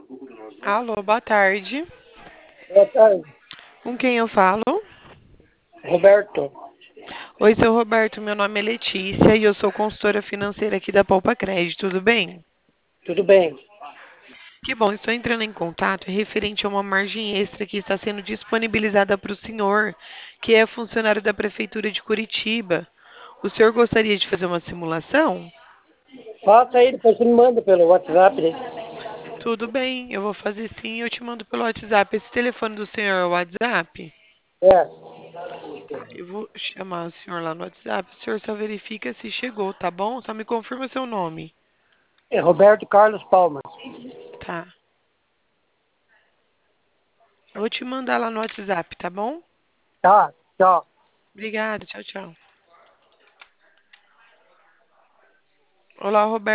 Alô, boa tarde. Boa tarde, Com quem eu falo? Roberto. Oi, seu Roberto, meu nome é Letícia e eu sou consultora financeira aqui da Poupa Crédito, tudo bem? Tudo bem? Que bom, estou entrando em contato referente a uma margem extra que está sendo disponibilizada para o senhor, que é funcionário da Prefeitura de Curitiba. O senhor gostaria de fazer uma simulação? Faça aí, depois você me manda pelo WhatsApp, né? Tudo bem, eu vou fazer sim, eu te mando pelo WhatsApp. Esse telefone do senhor é o WhatsApp? É, Tá, eu vou chamar o senhor lá no WhatsApp. O senhor só verifica se chegou, tá bom? Só me confirma seu nome. é Roberto Carlos Palmas. Tá. Eu vou te mandar lá no WhatsApp, tá bom? Tá, tchau. Obrigada, tchau, tchau. Olá, Roberto.